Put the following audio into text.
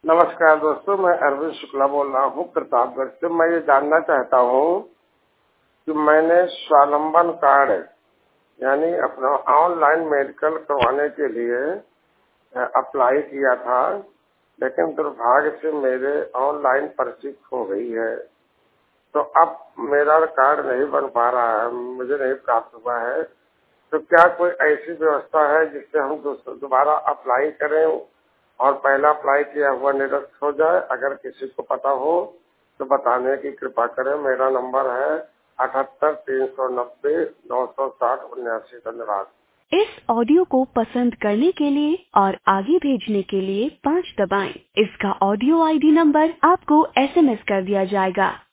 नमस्कार दोस्तों, मैं अरविंद शुक्ला बोल रहा हूँ प्रतापगढ़ से। मैं ये जानना चाहता हूँ कि मैंने स्वावलंबन कार्ड यानी अपना ऑनलाइन मेडिकल करवाने के लिए अप्लाई किया था, लेकिन दुर्भाग्य से मेरे ऑनलाइन पर्ची खो गई है। तो अब मेरा कार्ड नहीं बन पा रहा है, मुझे नहीं प्राप्त हुआ है। तो क्या कोई ऐसी व्यवस्था है जिससे हम दोबारा अप्लाई करें और पहला अप्लाई किया हुआ निरस्त हो जाए? अगर किसी को पता हो तो बताने की कृपा करें। मेरा नंबर है 78 390 960 79। इस ऑडियो को पसंद करने के लिए और आगे भेजने के लिए 5 दबाएं। इसका ऑडियो आईडी नंबर आपको SMS कर दिया जाएगा।